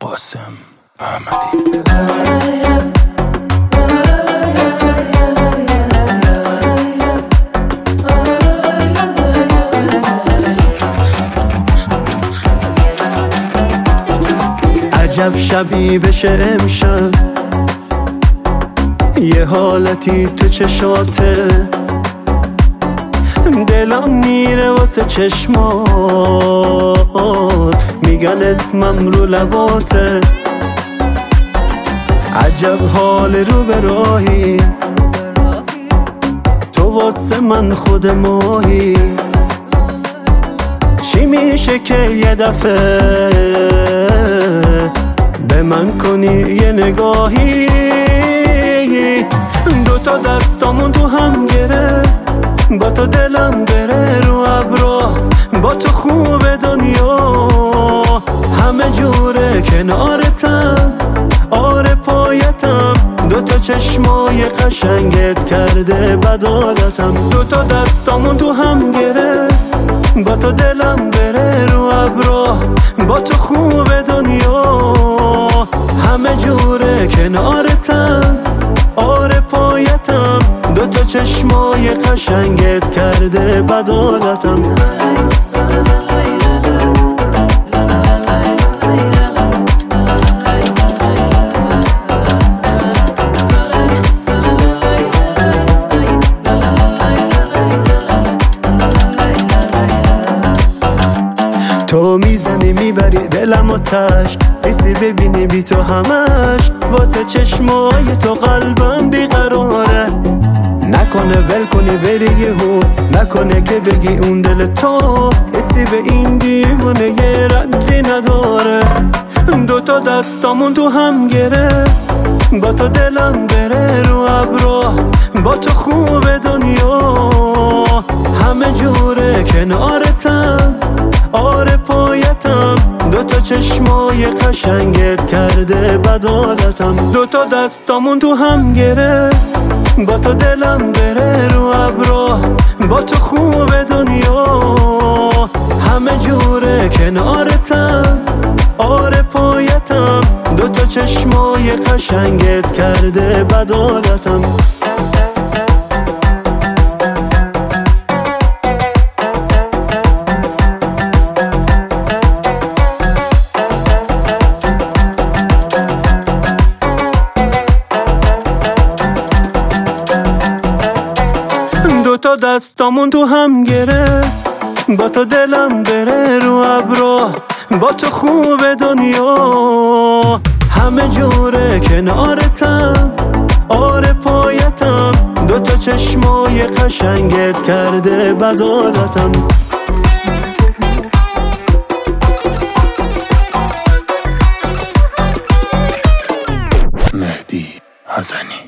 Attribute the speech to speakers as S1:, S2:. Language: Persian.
S1: قاسم احمدی.
S2: عجب شبی بشه امشب، یه حالتی تو چشاته، دلم میره واسه چشمات، میگن اسمم رو لباته. عجب حال رو به راهی، تو واسه من خود ماهی. چی میشه که یه دفعه به من کنی یه نگاهی؟ دوتا دستامون تو هم گره، با تو دلم بره رو ابرا، با تو خوب دنیا همه جوره کنارتم، آره پایتم. دوتا چشمای قشنگت کرده بدالتم. دوتا دستامون تو هم گره، با تو دلم بره رو ابرا، با تو خوب دنیا همه جوره کنارتم، آره پایتم. دوتا چشمای قشنگت کرده بدالتم. تو میزنی میبری دلم آتش، حسی ببینی بی تو همش، واسه چشمای تو قلبم بیقراره. نکنه ول کنی بری یهو، نکنه که بگی اون دل تو حسی به این دیوونه یه ردی نداره. دوتا دستامون تو هم گره، با تو دلم بره رو ابرا، با تو خوب دنیا همه جوره کنارتم، آره پایتم. دوتا چشمای قشنگت کرده بدالتم. دوتا دستامون تو هم گره، با تو دلم بره رو ابرا، با تو خوب دنیا همه جوره کنارتم، آره پایتم. دوتا چشمای قشنگت کرده بدالتم. دوتا دستامون تو هم گره، با تو دلم بره رو ابرا، با تو خوب دنیا همه جوره کنارتم، آره پایتم. دوتا چشمای قشنگت کرده بدالتم.
S1: مهدی حسنی.